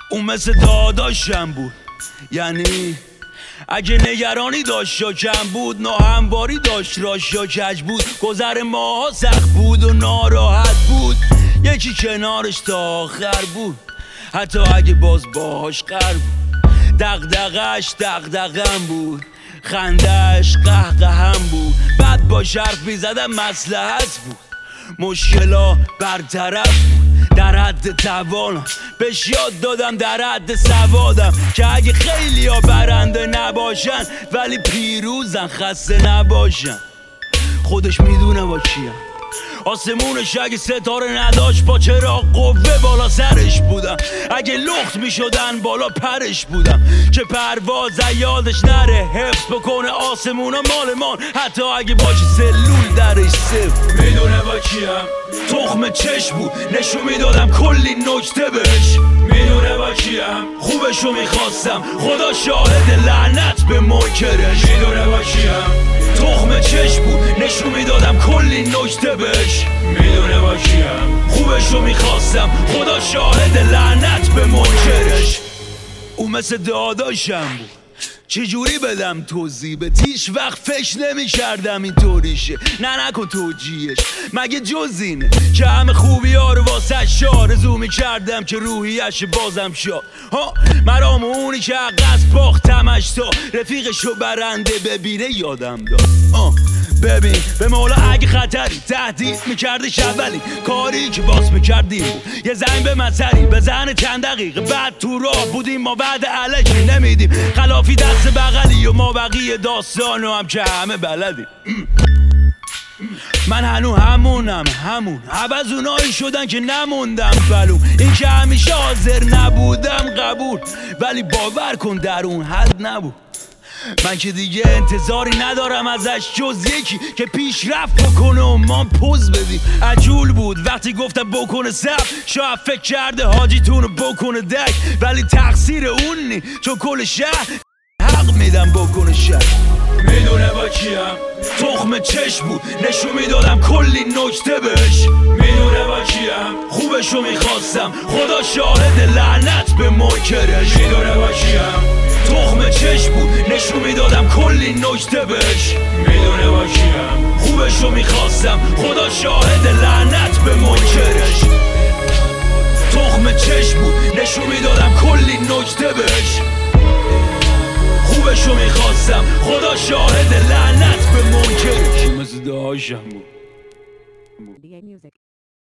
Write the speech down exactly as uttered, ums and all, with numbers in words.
اون مثل داداشم بود، یعنی اگه نگرانی داشت یا کم بود، ناهمواری داشت راش یا کج بود، گذر ماها سخت بود و ناراحت بود، یکی کنارش تا آخر بود، حتی اگه باز باهاش قر بود. دغدغش دغدغم بود، خندش قهقهم بود، بعد با حرف میزدم مصلحت بود، مشکلا برطرف بود، در حد توانم بهش یاد دادم، در حد سوادم که اگه خیلی ها برنده نباشن ولی پیروزن، خسته نباشن. خودش میدونه با کیم، آسمونش اگه ستاره نداشت با چرا قوه بالا سرش بودم، اگه لخت میشدن بالا پرش بودم، که پرواز یادش نره، حفظ بکنه آسمونا مال مان، حتی اگه باشه سلول درش صفر. میدونه با کیم، تخم چشم بود، نشون میدادم کلی نکته بهش. میدونه با کیم، خوبشو میخواستم، خدا شاهد لعنت به منکرش. میدونه با کیم، تخم چشم بود، نشون میدادم کلی نکته بهش. میدونه با کیم، خوبشو میخواستم، خدا شاهد لعنت به منکرش. اون مثل داداشم بود، چجوری بدم توضیح؟ به هیچ وقت فکر نمی کردم این طوریشه، نه نکن توجیهش، مگه جز اینه که همه خوبی ها رو واسه آرزو می کردم که روحیش بازم شد. ها مرام اونی که قصد باختمش تا رفیقشو برنده ببینه یادم داد. آه ببین به مولا اگه خطری تهدید میکردش، اولی کاری که باز میکردیم بود یه زنگ به من سری بزنه چند دقیقه بعد تو راه بودیم، ما بعد علکی نمیدیم خلافی دست بغلی و ما بقیه داستانو هم که همه بلدیم. من هنو همونم، همون عوض اونایی شدن که نموندم بلوم، این که همیشه حاضر نبودم قبول، ولی باور کن در اون حد نبود. من که دیگه انتظاری ندارم ازش جز یکی که پیشرفت بکنه و ما پوز بدیم. عجول بود وقتی گفتم بکنه سب، شاید فکر کرده حاجیتونو بکنه دک، ولی تقصیر اون نی چون کل شهر حق میدم بکنه شهر. میدونه با کیم، تخم چشم بود، نشون میدادم کلی نکته بهش. میدونه با کیم، خوبشو میخواستم، خدا شاهد لعنت به منکرش. میدونه با کیم، تخم چشم بود، نشون میدادم کلی نکته بهش. میدونه با کیم، خوبشو میخواستم، خدا شاهد لعنت به منکرش. تخم چشم بود، نشون میدادم کلی نکته بهش. خوبشو میخواستم، خدا شاهد لعنت به منکرش. مثل داشتم بود.